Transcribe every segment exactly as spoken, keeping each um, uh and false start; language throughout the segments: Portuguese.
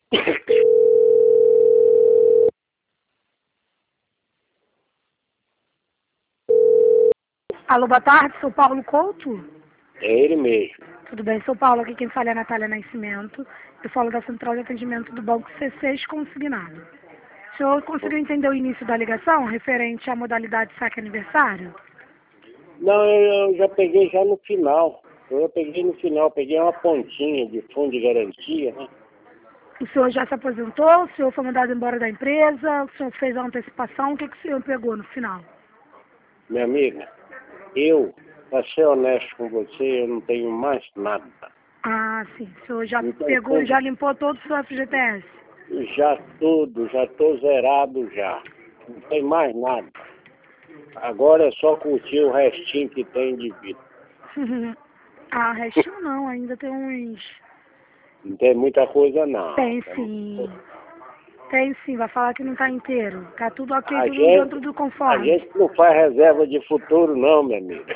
Alô, boa tarde, sou Paulo Couto. É ele mesmo. Tudo bem, sou Paulo, aqui quem fala é a Natália Nascimento. Eu falo da Central de Atendimento do Banco C seis Consignado. O senhor conseguiu entender o início da ligação, referente à modalidade saque aniversário? Não, eu, eu já peguei já no final. Eu já peguei no final, peguei uma pontinha de fundo de garantia, né? O senhor já se aposentou, o senhor foi mandado embora da empresa, o senhor fez a antecipação, o que, que o senhor pegou no final? Minha amiga, eu, para ser honesto com você, eu não tenho mais nada. Ah, sim, o senhor já Então, pegou, tudo, já limpou todo o seu F G T S? já tudo, já estou zerado já. Não tem mais nada. Agora é só curtir o restinho que tem de vida. Ah, restinho não, ainda tem uns... Não tem muita coisa não. Tem Tem sim, muita- tem sim, vai falar que não tá inteiro. Tá tudo ok, A tudo dentro gente, do a conforme. gente não faz reserva de futuro não, minha amiga.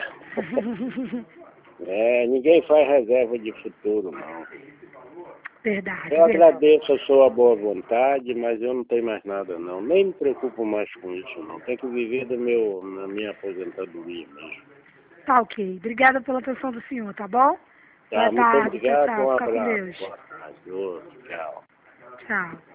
É, ninguém faz reserva de futuro não. Verdade, Eu verdade. agradeço a sua boa vontade, mas eu não tenho mais nada não. Nem me preocupo mais com isso não. Tenho que viver do meu, na minha aposentadoria mesmo. Tá ok. Obrigada pela atenção do senhor, tá bom? Boa Tá, muito tarde, tchau, obrigado, tchau. um Fica com abraço. Deus. Boa tarde, outro, tchau. Tchau.